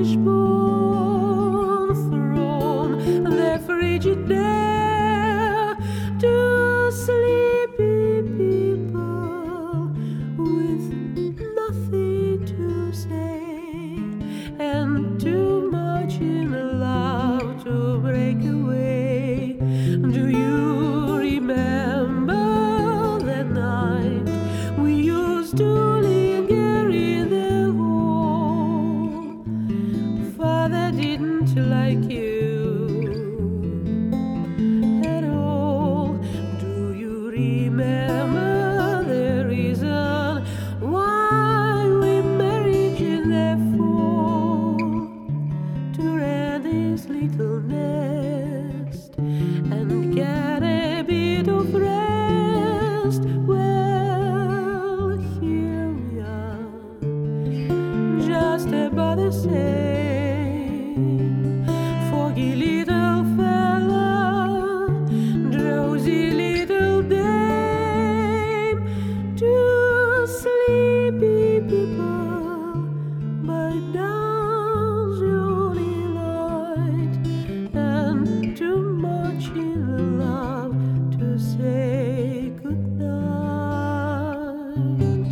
Wishbone from their frigid air to sleepy people with nothing to say and too much in love to break away. Do you remember that night we used to linger in the hall? Father didn't like you at all. Do you remember the reason why we married in the fall? To rent this little nest and get a bit of rest. Well, here we are, just about the same. Foggy little fella, drowsy little dame, two sleepy people by dawn's early light, and too much in love to say goodnight.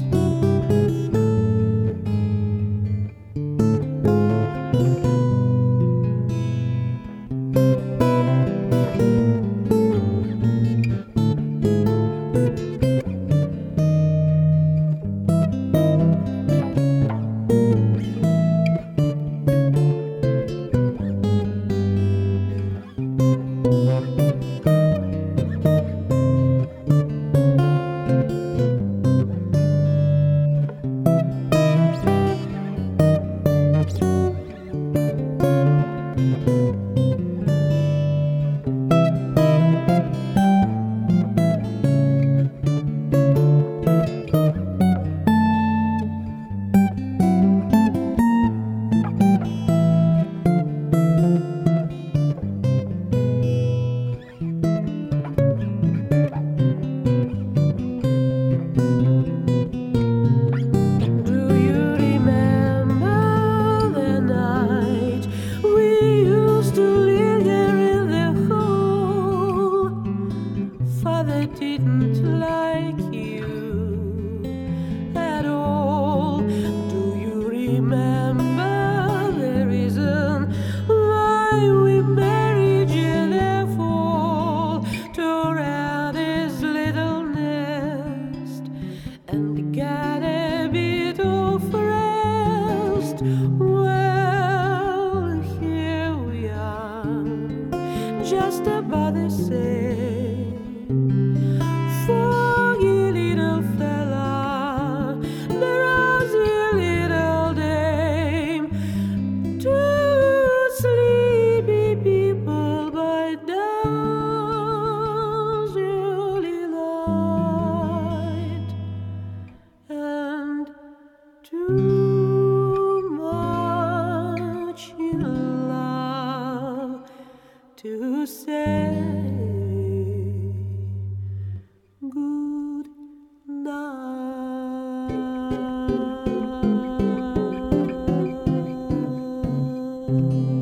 Father didn't like you at all. Do you remember the reason why we married in the fall? To rent this little nest and get a bit of rest. Well, here we are, just about the same. Foggy little fella, the rosy little dame, two sleepy people by dawn's early light, and too much in love to say good night.